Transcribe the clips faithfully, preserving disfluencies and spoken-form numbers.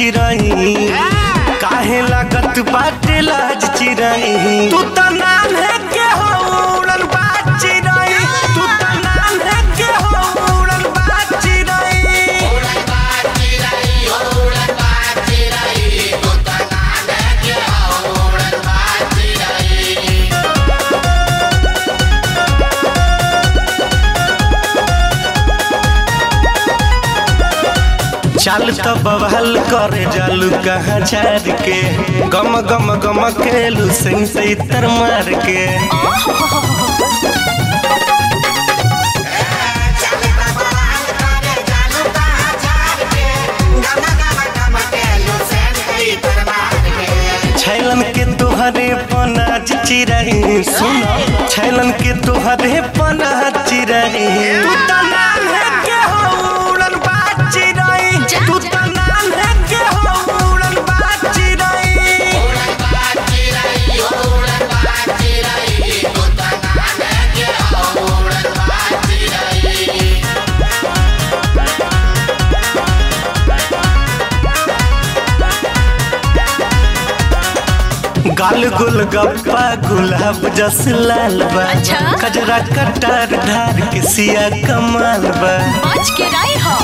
चिरई काहे लागत बाटे लाज चिरई तू त नाम है के हो उड़न बाज चिरई तू त नाम है के हो उड़न बाज चिरई उड़न बाज चिरई उड़न बाज चिरई तू त नाम है के हो उड़न बाज चिरई। चाल तो बवाल करे जालू कहाँ झाड़ के गम गम गम खेलू सिंह से इतर मार के छैलन के तोहरे पनाज चिरई सुनो छैलन के तोहरे पनाज चिरई तू त नाम है के हो उड़न बाज चिरई तू त नाम है के हो उड़न बाज चिरई उड़न बाज चिरई उड़न बाज चिरई तू त नाम है के हो उड़न बाज चिरई। गाल गुल गप्पा गुलाब जस लाल बा अच्छा? कजरा कटार धार के सिया कमाल बा बच के रही हो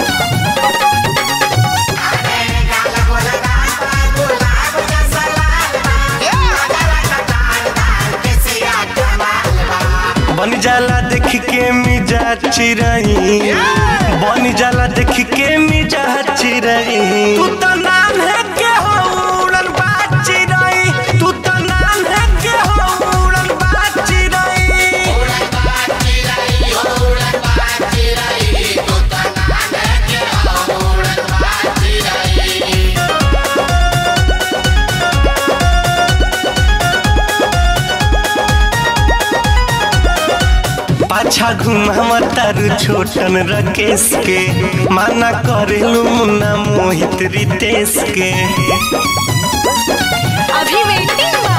बन जाला देख के मिजा चिरई बन जाला देख के मिजा चिरई तू त नाम है के हो उड़न बाज चिरई तू त नाम है के हो उड़न बाज चिरई उड़न बाज चिरई उड़न बाज चिरई तू त नाम है के हो उड़न बाज चिरई। पाछा घुमावा तारू छोटन रकेश के माना करेलू मुन्ना मोहित रितेश के अभी वेटिंग बा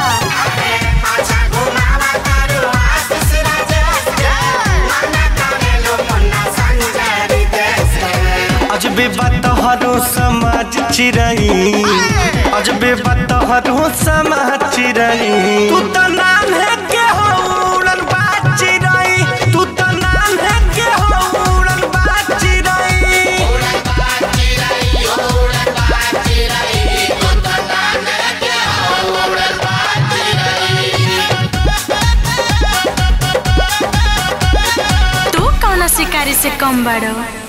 अजबे बतहरो समाज चिरई अजबे बतहरो समाज चिरई तू त नाम है के हो उड़न बाज चिरई तू त नाम है के हो उड़न बाज चिरई उड़न बाज चिरई उड़न बाज चिरई तू त नाम है के हो उड़न बाज चिरई। तू कौन शिकारी से कम बड़ो।